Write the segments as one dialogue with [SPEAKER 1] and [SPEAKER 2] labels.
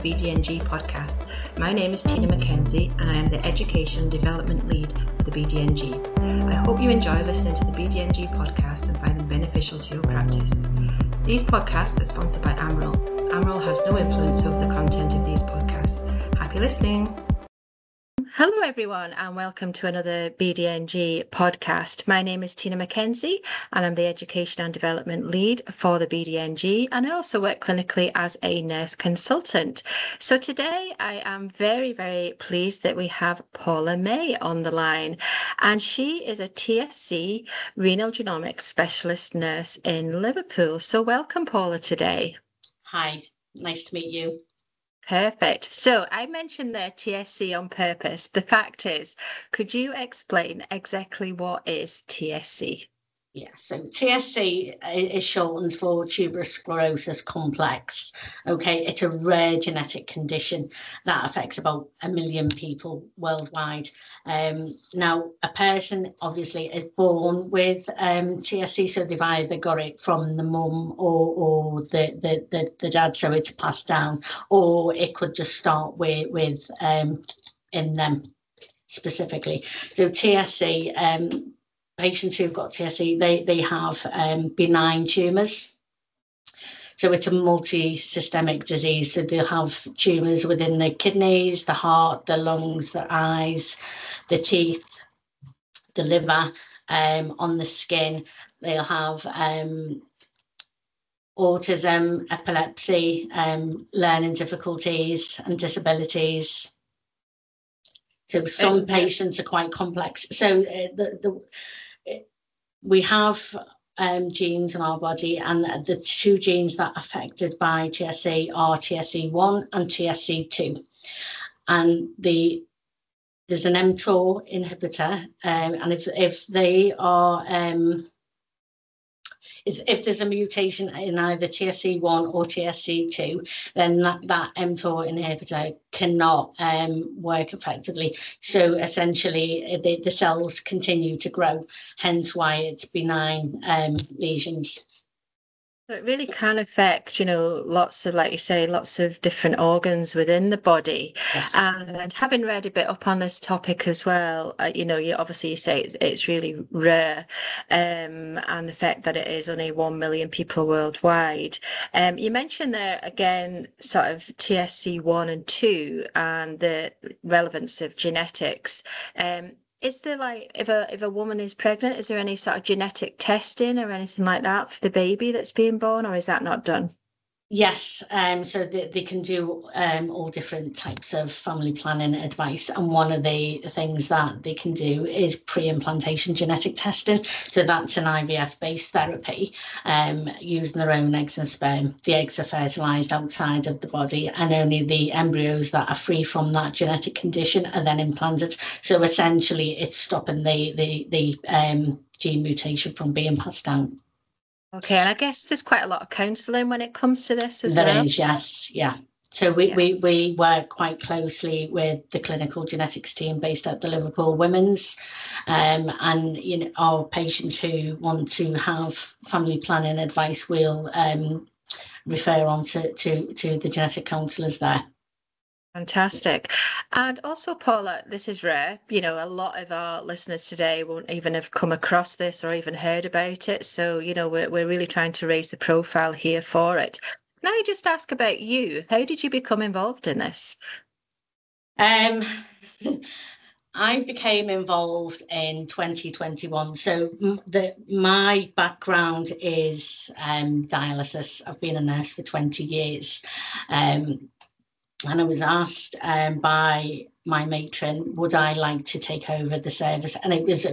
[SPEAKER 1] BDNG podcast. My name is Tina McKenzie and I am the Education and Development Lead for the BDNG. I hope you enjoy listening to the BDNG podcast and find them beneficial to your practice. These podcasts are sponsored by Amaryl. Amaryl has no influence over the content of these podcasts. Happy listening. Hello everyone and welcome to another BDNG podcast. My name is Tina McKenzie and I'm the Education and Development Lead for the BDNG, and I also work clinically as a nurse consultant. So today I am very, very pleased that we have Paula May on the line, and she is a TSC renal genomics specialist nurse in Liverpool. So welcome, Paula, today.
[SPEAKER 2] Hi, nice to meet you.
[SPEAKER 1] Perfect. So I mentioned the TSC on purpose. The fact is, could you explain exactly what is TSC?
[SPEAKER 2] Yeah, so TSC is shortened for tuberous sclerosis complex. Okay, it's a rare genetic condition that affects about 1 million people worldwide. Now, a person obviously is born with TSC, so they've either got it from the mum or the dad, so it's passed down, or it could just start with in them specifically. So TSC. Patients who've got TSC, they have benign tumours. So it's a multi-systemic disease. So they'll have tumours within the kidneys, the heart, the lungs, the eyes, the teeth, the liver, on the skin. They'll have autism, epilepsy, learning difficulties and disabilities. So some patients are quite complex. So we have genes in our body, and the two genes that are affected by TSC are TSC1 and TSC2. And there's an mTOR inhibitor, and if they are if there's a mutation in either TSC1 or TSC2, then that mTOR inhibitor cannot work effectively. So essentially, the cells continue to grow, hence why it's benign lesions.
[SPEAKER 1] It really can affect, lots of, like you say, lots of different organs within the body.
[SPEAKER 2] Yes.
[SPEAKER 1] And having read a bit up on this topic as well, you obviously say it's really rare, and the fact that it is only 1 million people worldwide. You mentioned there again, sort of TSC1 and 2 and the relevance of genetics. Is there, like, if a woman is pregnant, is there any sort of genetic testing or anything like that for the baby that's being born, or is that not done?
[SPEAKER 2] Yes, so they can do all different types of family planning advice, and one of the things that they can do is pre-implantation genetic testing. So that's an IVF-based therapy, using their own eggs and sperm. The eggs are fertilized outside of the body, and only the embryos that are free from that genetic condition are then implanted. So essentially, it's stopping the gene mutation from being passed down.
[SPEAKER 1] Okay, and I guess there's quite a lot of counselling when it comes to this as well.
[SPEAKER 2] There is, yes, yeah. So we work quite closely with the clinical genetics team based at the Liverpool Women's, and our patients who want to have family planning advice will refer on to the genetic counsellors there.
[SPEAKER 1] Fantastic. And also, Paula, this is rare. A lot of our listeners today won't even have come across this or even heard about it. So, we're really trying to raise the profile here for it. Can I just ask about you? How did you become involved in this?
[SPEAKER 2] I became involved in 2021. So my background is dialysis. I've been a nurse for 20 years. And I was asked by my matron, would I like to take over the service? And it was a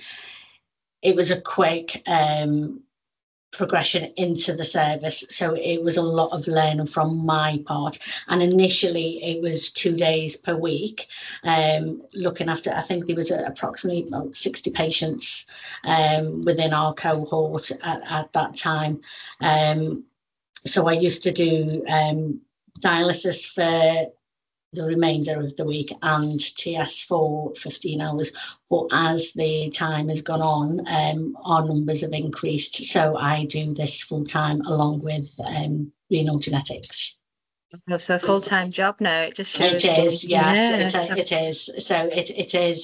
[SPEAKER 2] quick progression into the service. So it was a lot of learning from my part. And initially it was 2 days per week, looking after, I think there was approximately about 60 patients within our cohort at that time. So I used to do dialysis for the remainder of the week and TS for 15 hours. But as the time has gone on, our numbers have increased. So I do this full time along with renal genetics.
[SPEAKER 1] Oh, so a full-time job now. It just
[SPEAKER 2] It
[SPEAKER 1] shows
[SPEAKER 2] is, yes,
[SPEAKER 1] yeah.
[SPEAKER 2] it is. So it is.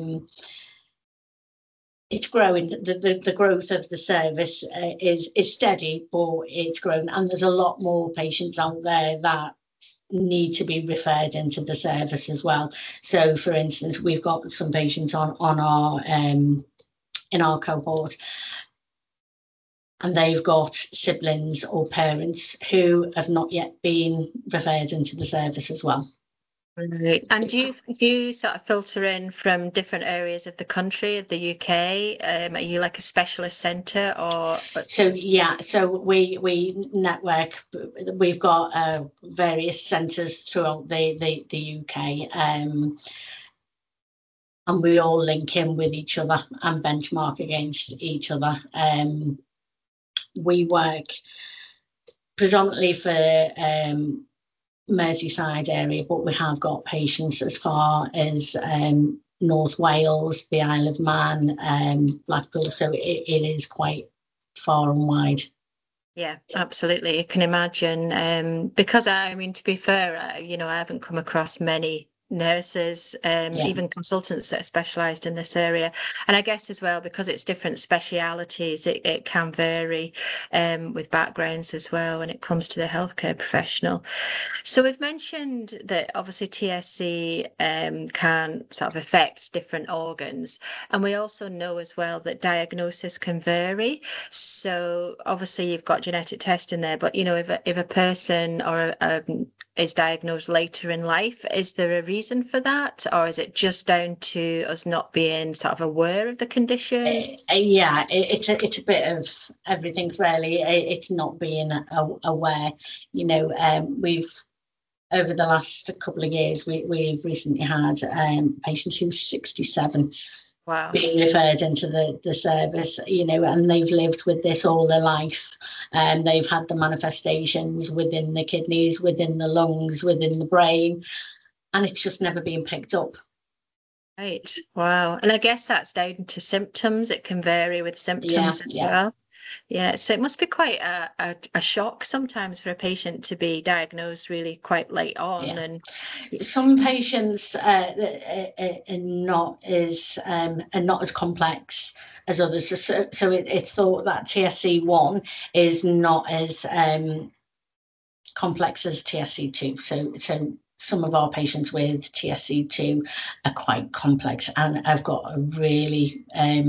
[SPEAKER 2] It's growing. The growth of the service is steady, but it's grown, and there's a lot more patients out there that need to be referred into the service as well. So, for instance, we've got some patients on our in our cohort, and they've got siblings or parents who have not yet been referred into the service as well.
[SPEAKER 1] Right. And do you sort of filter in from different areas of the country, of the UK? Are you like a specialist centre or?
[SPEAKER 2] So yeah, so we network. We've got various centres throughout the UK, and we all link in with each other and benchmark against each other. We work predominantly for Merseyside area, but we have got patients as far as North Wales, the Isle of Man, Blackpool. So it is quite far and wide.
[SPEAKER 1] Yeah, absolutely. You can imagine. Because I mean, to be fair, I haven't come across many nurses, even consultants that are specialised in this area. And I guess as well, because it's different specialities, it can vary with backgrounds as well when it comes to the healthcare professional. So we've mentioned that obviously TSC can sort of affect different organs. And we also know as well that diagnosis can vary. So obviously you've got genetic testing there, but if a person or is diagnosed later in life, is there a reason for that, or is it just down to us not being sort of aware of the condition?
[SPEAKER 2] Yeah, it's a bit of everything really. It's not being aware. We've over the last couple of years, we've recently had patients who's 67.
[SPEAKER 1] Wow.
[SPEAKER 2] Being referred into the service, and they've lived with this all their life, and they've had the manifestations within the kidneys, within the lungs, within the brain, and it's just never been picked up.
[SPEAKER 1] Right. Wow. And I guess that's down to symptoms. It can vary with symptoms as well. Yeah, so it must be quite a shock sometimes for a patient to be diagnosed really quite late on.
[SPEAKER 2] Yeah.
[SPEAKER 1] And
[SPEAKER 2] some patients are not as complex as others. So it's thought that TSC1 is not as complex as TSC2. So some of our patients with TSC2 are quite complex and have got a really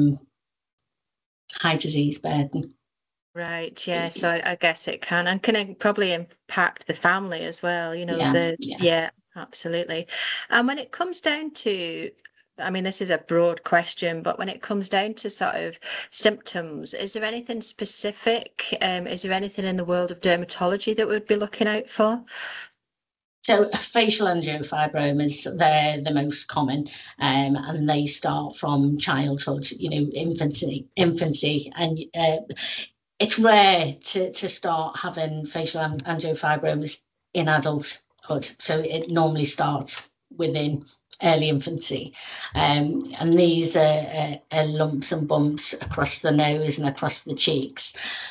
[SPEAKER 2] high disease burden.
[SPEAKER 1] Right, yeah. So I guess it can, and can probably impact the family as well, yeah, absolutely. And when it comes down to, I mean, this is a broad question, but when it comes down to sort of symptoms, is there anything specific? Is there anything in the world of dermatology that we'd be looking out for?
[SPEAKER 2] So facial angiofibromas, they're the most common, and they start from childhood, infancy, and it's rare to start having facial angiofibromas in adulthood. So it normally starts within early infancy, and these are lumps and bumps across the nose and across the cheeks.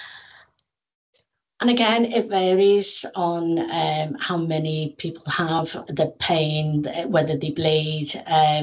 [SPEAKER 2] And again, it varies on how many people have the pain, whether they bleed.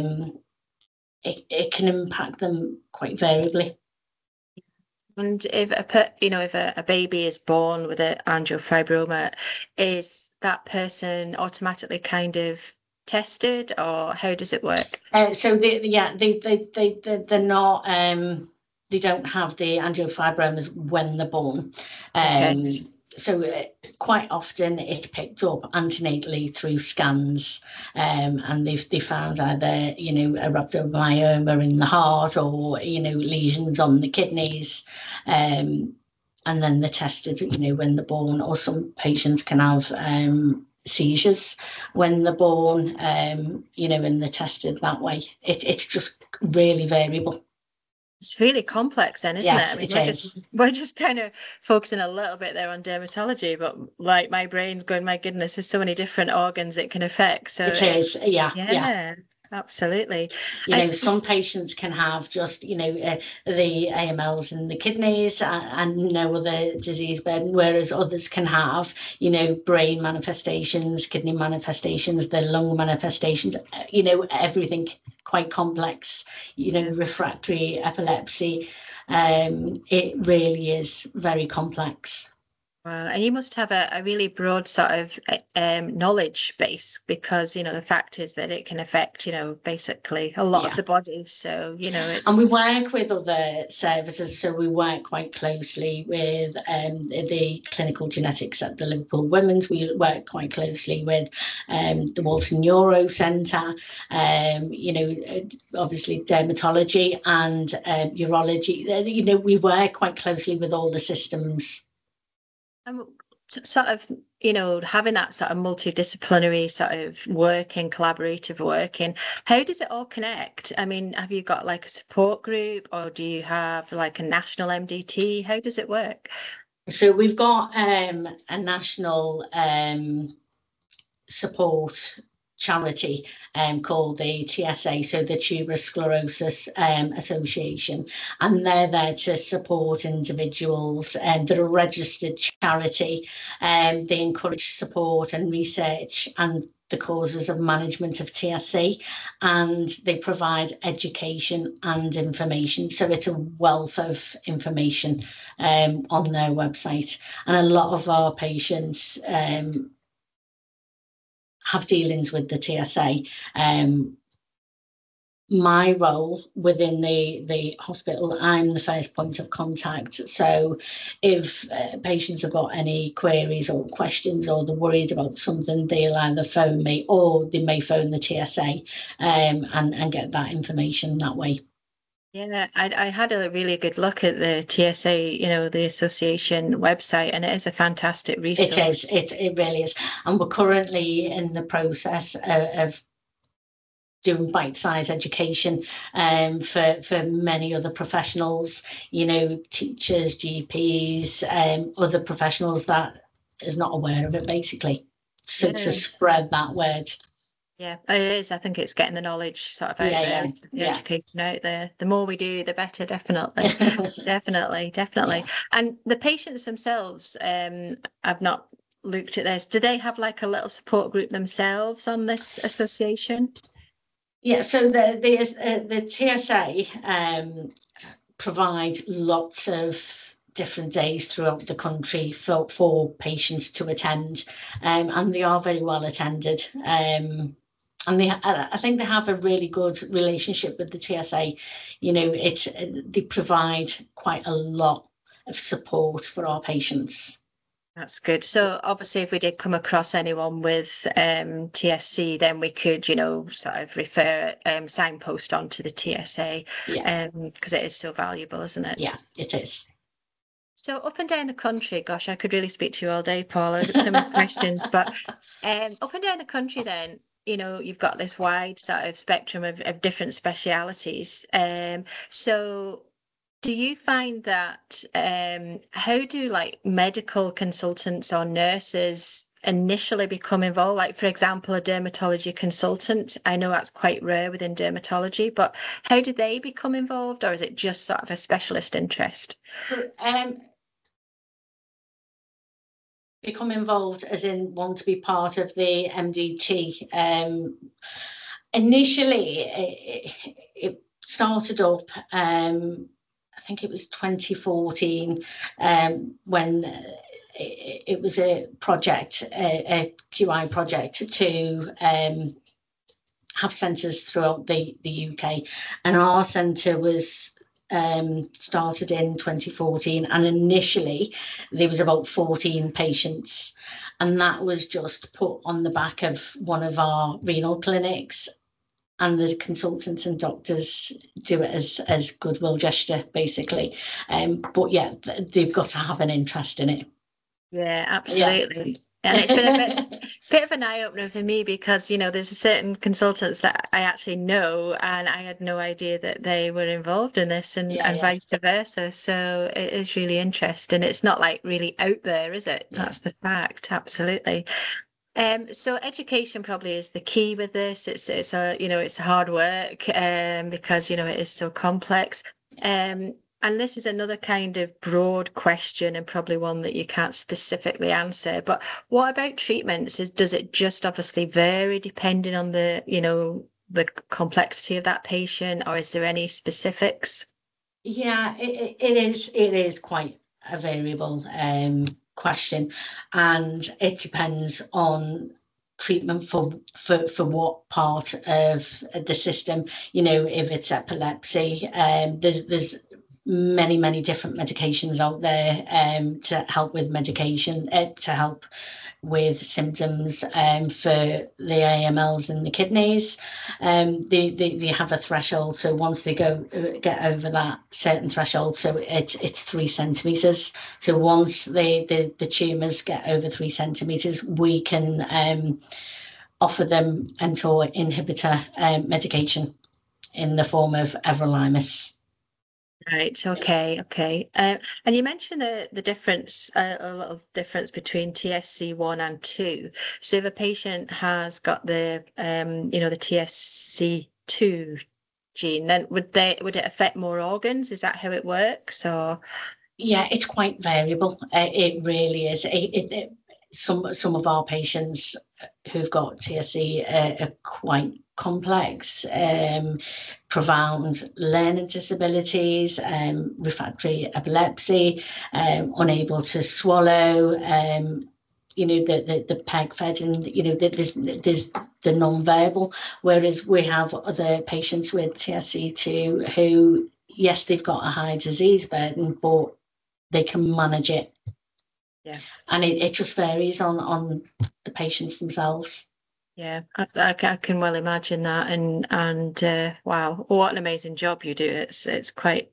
[SPEAKER 2] It can impact them quite variably.
[SPEAKER 1] And if a baby is born with an angiofibroma, is that person automatically kind of tested, or how does it work?
[SPEAKER 2] So they're not. They don't have the angiofibromas when they're born.
[SPEAKER 1] Okay.
[SPEAKER 2] So quite often it's picked up antenatally through scans, and they found either a rhabdomyoma in the heart or lesions on the kidneys, and then they're tested when they're born. Or some patients can have seizures when they're born, and they're tested that way. It's just really variable.
[SPEAKER 1] It's really complex then, isn't
[SPEAKER 2] Yes,
[SPEAKER 1] it? I mean, we're just kind of focusing a little bit there on dermatology, but like my brain's going, my goodness, there's so many different organs it can affect. So
[SPEAKER 2] it is, yeah.
[SPEAKER 1] absolutely.
[SPEAKER 2] Some patients can have just, the AMLs in the kidneys and no other disease burden, whereas others can have, brain manifestations, kidney manifestations, the lung manifestations, everything quite complex, refractory epilepsy. It really is very complex.
[SPEAKER 1] Wow. And you must have a really broad sort of knowledge base, because, the fact is that it can affect, basically a lot of the body. So, it's...
[SPEAKER 2] And we work with other services. So we work quite closely with the clinical genetics at the Liverpool Women's. We work quite closely with the Walton Neuro Centre, obviously dermatology and urology. We work quite closely with all the systems.
[SPEAKER 1] Sort of, having that sort of multidisciplinary sort of working, collaborative working, how does it all connect? I mean, have you got like a support group, or do you have like a national MDT? How does it work?
[SPEAKER 2] So we've got a national support charity called the TSA, so the Tuberous Sclerosis Association, and they're there to support individuals that are registered charity. They encourage support and research and the causes of management of TSC, and they provide education and information. So it's a wealth of information on their website, and a lot of our patients have dealings with the TSA. My role within the hospital, I'm the first point of contact. So if patients have got any queries or questions, or they're worried about something, they'll either phone me, or they may phone the TSA and get that information that way.
[SPEAKER 1] Yeah, I had a really good look at the TSA, the association website, and it is a fantastic resource.
[SPEAKER 2] It really is. And we're currently in the process of doing bite-sized education for many other professionals, teachers, GPs, other professionals that is not aware of it, basically. So to spread that word.
[SPEAKER 1] Yeah, it is. I think it's getting the knowledge sort of out there, the education out there. The more we do, the better, definitely. definitely. And the patients themselves, I've not looked at this. Do they have like a little support group themselves on this association?
[SPEAKER 2] Yeah, so the TSA provide lots of different days throughout the country for patients to attend, and they are very well attended. And I think they have a really good relationship with the TSA. They provide quite a lot of support for our patients.
[SPEAKER 1] That's good. So obviously, if we did come across anyone with TSC, then we could, sort of refer signpost onto the TSA, because it is so valuable, isn't it?
[SPEAKER 2] Yeah, it is.
[SPEAKER 1] So up and down the country, gosh, I could really speak to you all day, Paula. I've got so many questions, but up and down the country, then, you've got this wide sort of spectrum of different specialities. So do you find that, how do like medical consultants or nurses initially become involved? Like, for example, a dermatology consultant, I know that's quite rare within dermatology, but how do they become involved, or is it just sort of a specialist interest?
[SPEAKER 2] Become involved as in want to be part of the MDT. Initially, it started up, I think it was 2014, when it was a project, a QI project to have centres throughout the UK, and our centre was started in 2014, and initially there was about 14 patients, and that was just put on the back of one of our renal clinics, and the consultants and doctors do it as goodwill gesture, basically. But yeah, they've got to have an interest in it.
[SPEAKER 1] Yeah, absolutely. Yeah. And it's been a bit of an eye-opener for me, because, there's certain consultants that I actually know, and I had no idea that they were involved in this, and vice versa. So it is really interesting. It's not like really out there, is it? That's the fact. Absolutely. So education probably is the key with this. It's a it's hard work because it is so complex. And this is another kind of broad question and probably one that you can't specifically answer. But what about treatments? Does it just obviously vary depending on the complexity of that patient, or is there any specifics?
[SPEAKER 2] Yeah, it is quite a variable question, and it depends on treatment for what part of the system. If it's epilepsy, there's many different medications out there to help with medication to help with symptoms for the AMLs in the kidneys. They have a threshold, so once they get over that certain threshold, so it's 3 centimeters. So once the tumours get over 3 centimeters, we can offer them mTOR inhibitor medication in the form of everolimus.
[SPEAKER 1] Right. Okay. And you mentioned the difference, a little difference between TSC1 and 2. So if a patient has got the the TSC2 gene, then would it affect more organs? Is that how it works? Or
[SPEAKER 2] Yeah, it's quite variable. It really is. Some of our patients who've got TSC are quite complex, profound learning disabilities, refractory epilepsy, unable to swallow, the peg fed, and there's the non-verbal. Whereas we have other patients with TSC2 who, yes, they've got a high disease burden, but they can manage it.
[SPEAKER 1] Yeah.
[SPEAKER 2] And it just varies on the patients themselves.
[SPEAKER 1] Yeah, I can well imagine that, and wow, what an amazing job you do. It's quite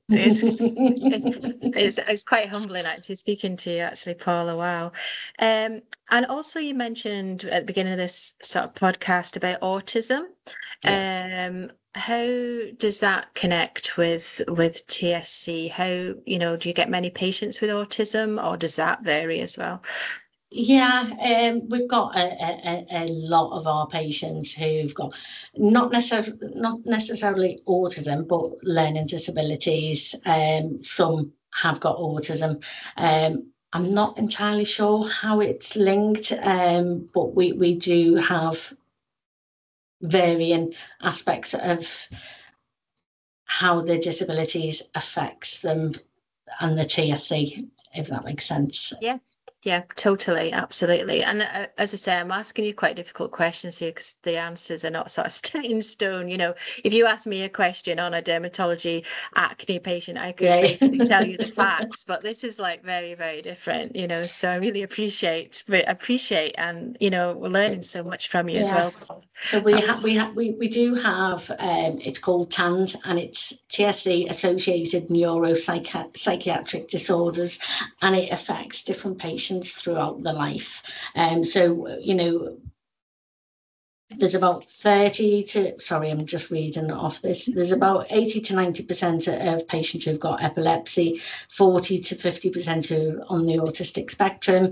[SPEAKER 1] it's quite humbling actually speaking to you actually, Paula. Wow. And also you mentioned at the beginning of this sort of podcast about autism.
[SPEAKER 2] Yeah.
[SPEAKER 1] How does that connect with TSC? How, do you get many patients with autism, or does that vary as well?
[SPEAKER 2] Yeah, we've got a lot of our patients who've got not necessarily autism, but learning disabilities. Some have got autism. I'm not entirely sure how it's linked, but we do have varying aspects of how the disabilities affects them and the TSC, if that makes sense.
[SPEAKER 1] Yeah, totally, absolutely. And as I say, I'm asking you quite difficult questions here because the answers are not sort of set in stone. If you ask me a question on a dermatology acne patient, I could basically tell you the facts, but this is like very, very different, so I really appreciate and, we're learning so much from you as well.
[SPEAKER 2] So we do have, it's called TAND, and it's TSC associated neuropsychiatric disorders, and it affects different patients throughout their life. There's about 30 to, sorry, I'm just reading off this. There's about 80 to 90% of patients who've got epilepsy, 40 to 50% who are on the autistic spectrum,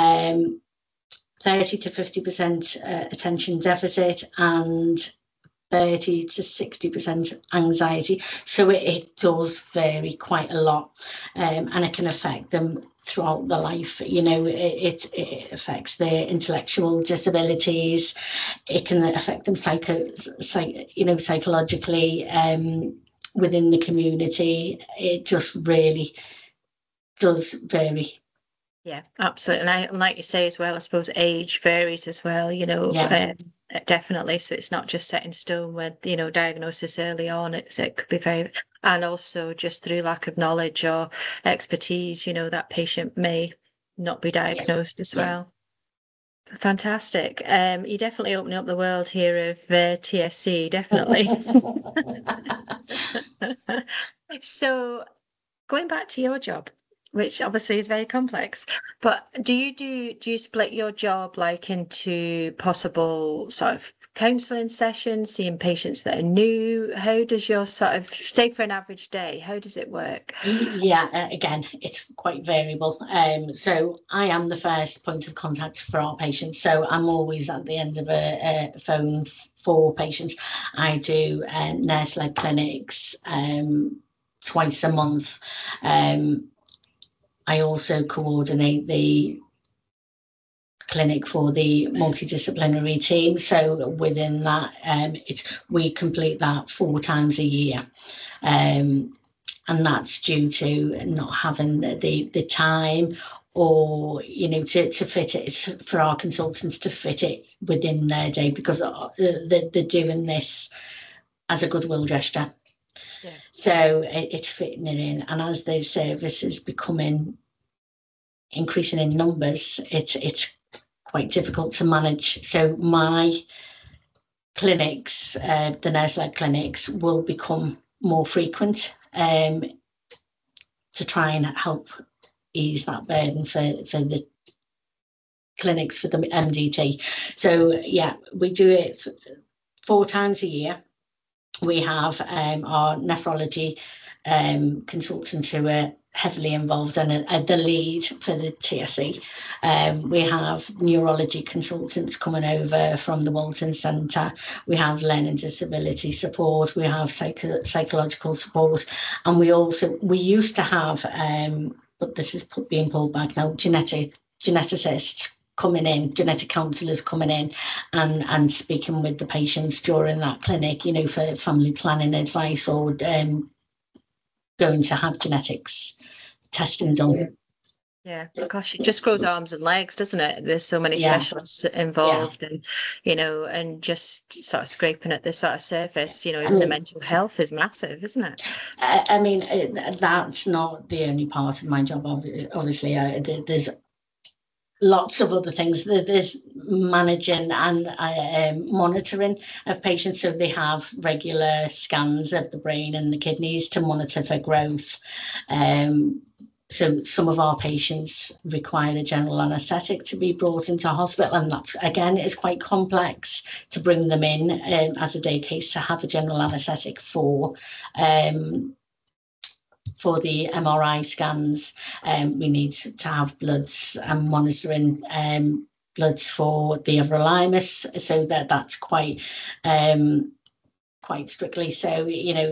[SPEAKER 2] 30 to 50% attention deficit, and 30 to 60% anxiety. So it does vary quite a lot, and it can affect them throughout their life. It affects their intellectual disabilities. It can affect them psychologically within the community. It just really does vary.
[SPEAKER 1] Yeah, absolutely. And like you say as well, I suppose age varies as well, definitely. So it's not just set in stone with, diagnosis early on. It could be very, and also just through lack of knowledge or expertise, that patient may not be diagnosed as well. Fantastic. You're definitely opening up the world here of TSC, definitely. So going back to your job, which obviously is very complex, but do you split your job like into possible sort of counselling sessions, seeing patients that are new? How does your sort of, say for an average day, how does it work?
[SPEAKER 2] Yeah, again, it's quite variable. So I am the first point of contact for our patients. So I'm always at the end of a phone for patients. I do nurse-led clinics twice a month. I also coordinate the clinic for the multidisciplinary team. So within that, we complete that 4 times a year. And that's due to not having the time or, to fit it, for our consultants to fit it within their day, because they're doing this as a goodwill gesture. Yeah. So it's fitting it in. And as the service is increasing in numbers, it's quite difficult to manage. So my clinics, the nurse-led clinics, will become more frequent to try and help ease that burden for the clinics, for the MDT. So yeah, we do it 4 times a year. We have our nephrology consultants who are heavily involved and are the lead for the TSE. We have neurology consultants coming over from the Walton Centre. We have learning disability support. We have psychological support. And we used to have, but this is being pulled back now, geneticists coming in, genetic counsellors coming in and speaking with the patients during that clinic, for family planning advice, or going to have genetics testing done.
[SPEAKER 1] Yeah, gosh, it just grows arms and legs, doesn't it? There's so many specialists involved, and and just sort of scraping at this sort of surface. Even the mental health is massive, isn't it?
[SPEAKER 2] I mean, that's not the only part of my job. Obviously, there's lots of other things. There's managing and monitoring of patients, so they have regular scans of the brain and the kidneys to monitor for growth. So some of our patients require a general anaesthetic to be brought into hospital, and that, again, is quite complex to bring them in as a day case to have a general anaesthetic for the MRI scans. We need to have bloods and monitoring bloods for the everolimus, so that's quite strictly. So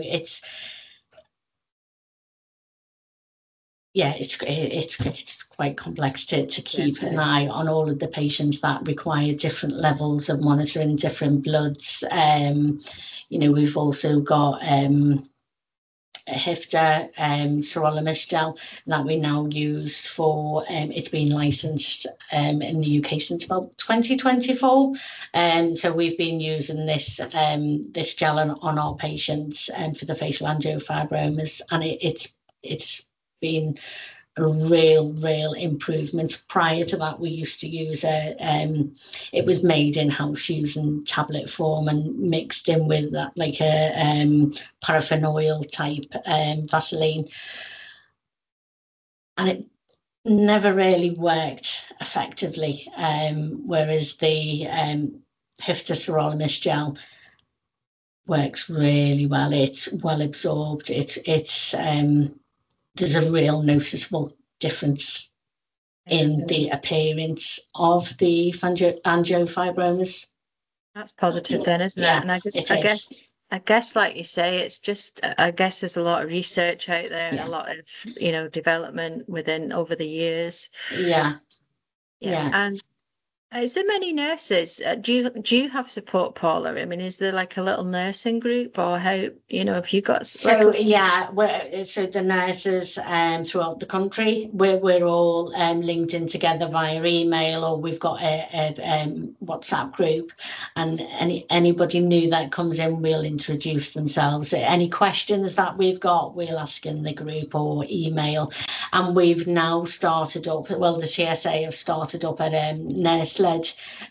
[SPEAKER 2] it's quite complex to keep an eye on all of the patients that require different levels of monitoring, different bloods. We've also got a HIFTA sirolimus gel that we now use for, it's been licensed in the UK since about 2024, and so we've been using this gel on our patients for the facial angiofibromas, and it's been a real improvement. Prior to that, we used to use it was made in-house using tablet form and mixed in with that, like a paraffin oil type Vaseline, and it never really worked effectively, whereas the HIFTA sirolimus gel works really well. It's well absorbed. It's there's a real noticeable difference in the appearance of the angiofibromas.
[SPEAKER 1] That's positive then, isn't it? And I guess, like you say, it's just, I guess there's a lot of research out there and a lot of, development over the years.
[SPEAKER 2] Yeah.
[SPEAKER 1] And is there many nurses? Do you have support, Paula? I mean, is there like a little nursing group, or how, have you got?
[SPEAKER 2] So so the nurses throughout the country, we're all linked in together via email, or we've got a WhatsApp group, and anybody new that comes in, we'll introduce themselves. Any questions that we've got, we'll ask in the group or email. And we've now started up, the TSA have started up a nurse-led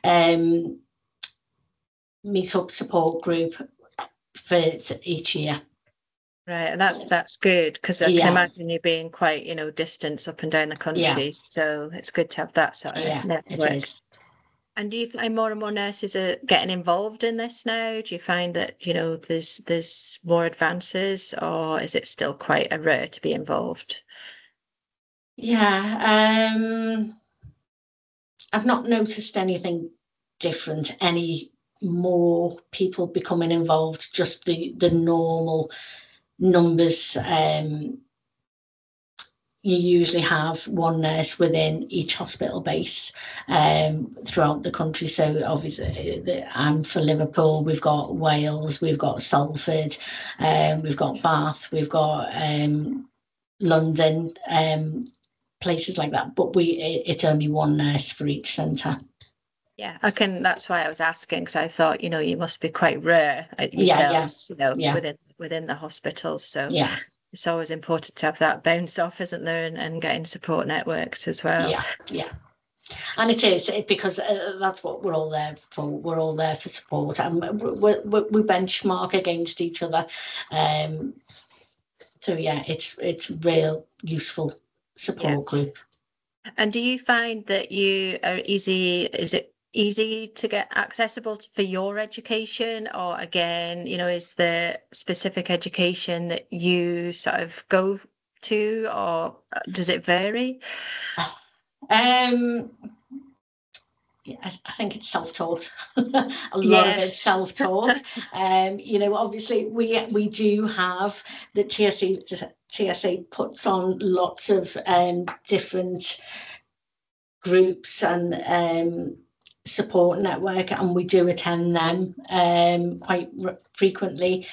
[SPEAKER 2] meet-up support group for each year.
[SPEAKER 1] Right, and that's good, because I can imagine you being quite, distance up and down the country. So it's good to have that sort of network. And do you find more and more nurses are getting involved in this now? Do you find that, there's more advances, or is it still quite a rare to be involved?
[SPEAKER 2] Yeah, I've not noticed anything different, any more people becoming involved, just the normal numbers. You usually have one nurse within each hospital base throughout the country. So obviously, and for Liverpool, we've got Wales, we've got Salford, we've got Bath, we've got London, places like that. But it's only one nurse for each centre.
[SPEAKER 1] Yeah, that's why I was asking, because I thought, you must be quite rare
[SPEAKER 2] Yeah.
[SPEAKER 1] yourselves, within the hospitals. So
[SPEAKER 2] Yeah.
[SPEAKER 1] it's always important to have that bounce off, isn't there? And getting support networks as well.
[SPEAKER 2] Yeah. And it is because that's what we're all there for. We're all there for support, and we benchmark against each other. So yeah, it's real useful support group.
[SPEAKER 1] And do you find that you are easy? Is it easy to get accessible for your education, or again, is there specific education that you sort of go to, or does it vary?
[SPEAKER 2] I think it's self-taught. A lot of it's self-taught. Obviously we do have the TSA puts on lots of different groups and support network, and we do attend them quite frequently.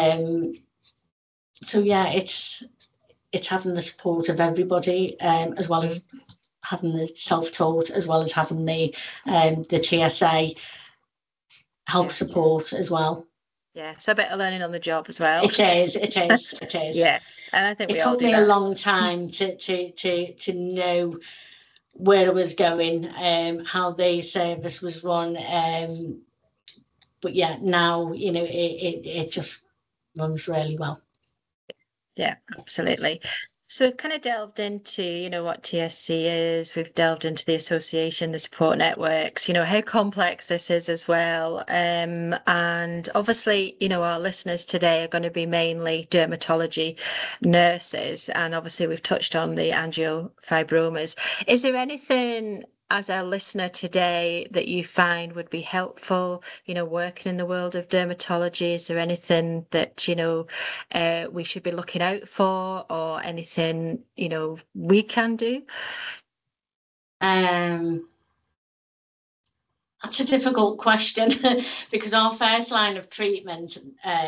[SPEAKER 2] So yeah, it's having the support of everybody, as well as having the self-taught, as well as having the TSA help support as well.
[SPEAKER 1] Yeah, so a bit of learning on the job as well.
[SPEAKER 2] It is.
[SPEAKER 1] Yeah, and I think
[SPEAKER 2] it took me a long time to know where it was going, how the service was run. But yeah, now it just runs really well.
[SPEAKER 1] Yeah, absolutely. So we've kind of delved into, what TSC is. We've delved into the association, the support networks, how complex this is as well. And obviously, our listeners today are going to be mainly dermatology nurses. And obviously, we've touched on the angiofibromas. Is there anything as a listener today that you find would be helpful, working in the world of dermatology? Is there anything that, we should be looking out for, or anything, we can do?
[SPEAKER 2] That's a difficult question because our first line of treatment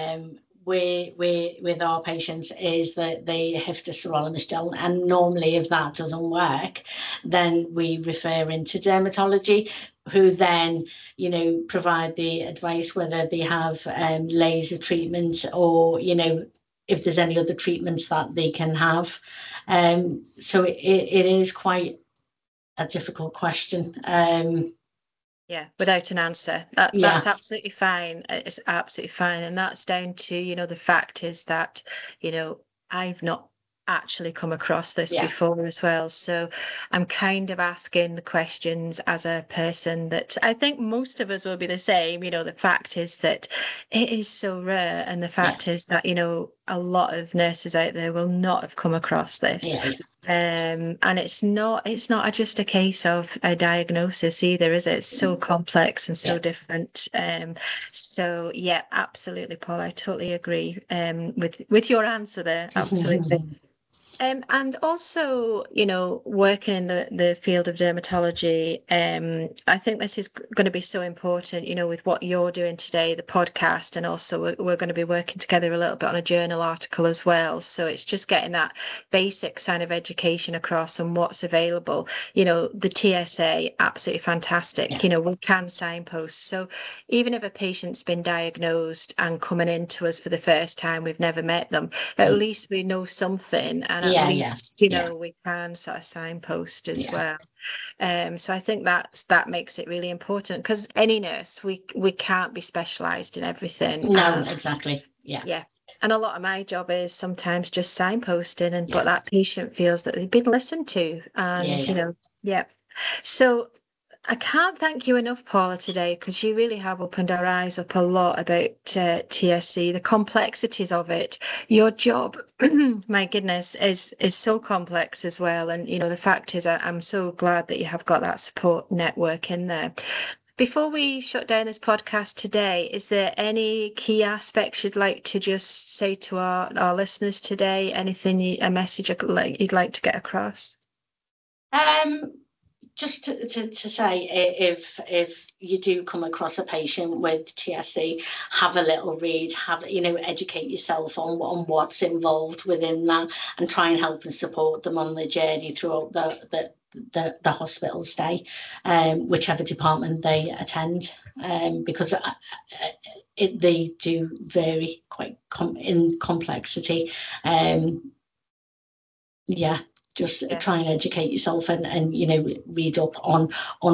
[SPEAKER 2] with our patients is that they have to sirolimus gel, and normally if that doesn't work, then we refer into dermatology, who then provide the advice whether they have laser treatments, or if there's any other treatments that they can have. So it is quite a difficult question.
[SPEAKER 1] Yeah, without an answer. That's absolutely fine. It's absolutely fine. And that's down to, the fact is that, I've not actually come across this before as well. So I'm kind of asking the questions as a person that I think most of us will be the same. The fact is that it is so rare. And the fact is that, a lot of nurses out there will not have come across this. And it's not just a case of a diagnosis either, is it? It's so complex and so different. So yeah, absolutely, Paul. I totally agree with your answer there. Absolutely. And also, working in the field of dermatology, I think this is going to be so important, with what you're doing today, the podcast, and also we're going to be working together a little bit on a journal article as well. So it's just getting that basic kind of education across and what's available. The TSA, absolutely fantastic. We can signpost. So even if a patient's been diagnosed and coming in to us for the first time, we've never met them, at least we know something, and at least we can sort of signpost as well. So I think that makes it really important, because any nurse, we can't be specialised in everything.
[SPEAKER 2] No, exactly.
[SPEAKER 1] Yeah. And a lot of my job is sometimes just signposting, but that patient feels that they've been listened to, and So I can't thank you enough, Paula, today, because you really have opened our eyes up a lot about TSC, the complexities of it. Your job, my goodness, is so complex as well. And, the fact is, I'm so glad that you have got that support network in there. Before we shut down this podcast today, is there any key aspects you'd like to just say to our listeners today? Anything, a message you'd like to get across?
[SPEAKER 2] Just to say, if you do come across a patient with TSC, have a little read, educate yourself on what's involved within that, and try and help and support them on the journey throughout the hospital stay, whichever department they attend, because they do vary quite in complexity. Just try and educate yourself and read up on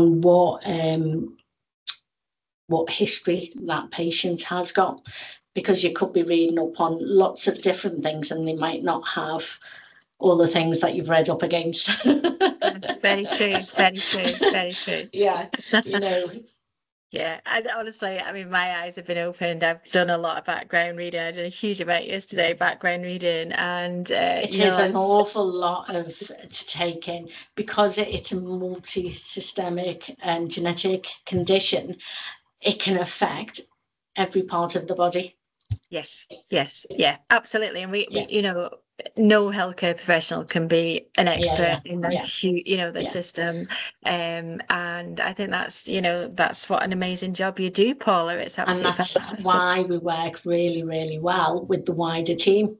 [SPEAKER 2] what history that patient has got, because you could be reading up on lots of different things and they might not have all the things that you've read up against.
[SPEAKER 1] Very true, very true, very true.
[SPEAKER 2] Yeah,
[SPEAKER 1] Yeah, and honestly, my eyes have been opened. I've done a lot of background reading. I did a huge amount yesterday, background reading, and
[SPEAKER 2] it is an awful lot to take in, because it's a multi-systemic and genetic condition. It can affect every part of the body.
[SPEAKER 1] Yes, yeah, absolutely. And we no healthcare professional can be an expert in the system, and I think that's what an amazing job you do, Paula. It's absolutely
[SPEAKER 2] and that's
[SPEAKER 1] fantastic.
[SPEAKER 2] Why we work really, really well with the wider team.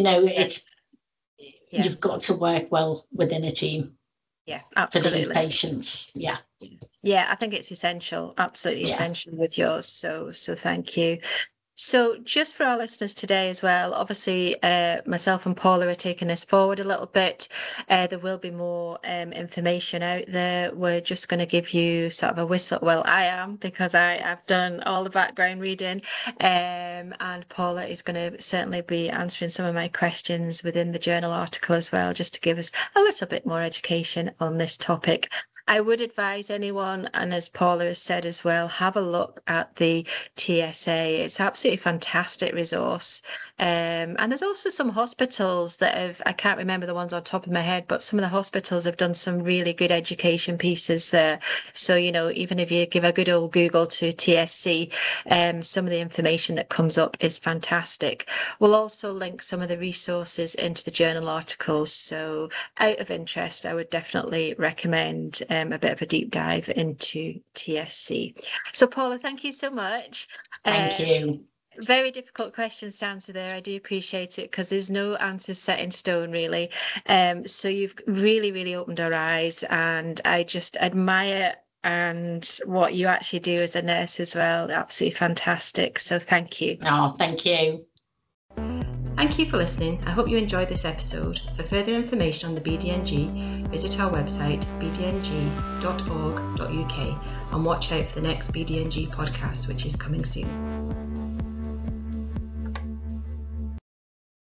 [SPEAKER 2] You've got to work well within a team.
[SPEAKER 1] Yeah, absolutely.
[SPEAKER 2] For these patients.
[SPEAKER 1] Yeah, I think it's essential, absolutely essential with yours. So thank you. So just for our listeners today as well, obviously myself and Paula are taking this forward a little bit. There will be more information out there. We're just going to give you sort of a whistle. Well, I am, because I've done all the background reading, and Paula is going to certainly be answering some of my questions within the journal article as well, just to give us a little bit more education on this topic. I would advise anyone, and as Paula has said as well, have a look at the TSA. It's absolutely fantastic resource. And there's also some hospitals that have, I can't remember the ones on top of my head, but some of the hospitals have done some really good education pieces there. So, even if you give a good old Google to TSC, some of the information that comes up is fantastic. We'll also link some of the resources into the journal articles. So out of interest, I would definitely recommend a bit of a deep dive into TSC. So Paula, thank you so much.
[SPEAKER 2] Thank you.
[SPEAKER 1] Very difficult questions to answer there. I do appreciate it, because there's no answers set in stone, really. So you've really, really opened our eyes, and I just admire and what you actually do as a nurse as well. Absolutely fantastic. So thank you.
[SPEAKER 2] Oh, thank you.
[SPEAKER 1] Thank you for listening. I hope you enjoyed this episode. For further information on the BDNG, visit our website bdng.org.uk and watch out for the next BDNG podcast, which is coming soon.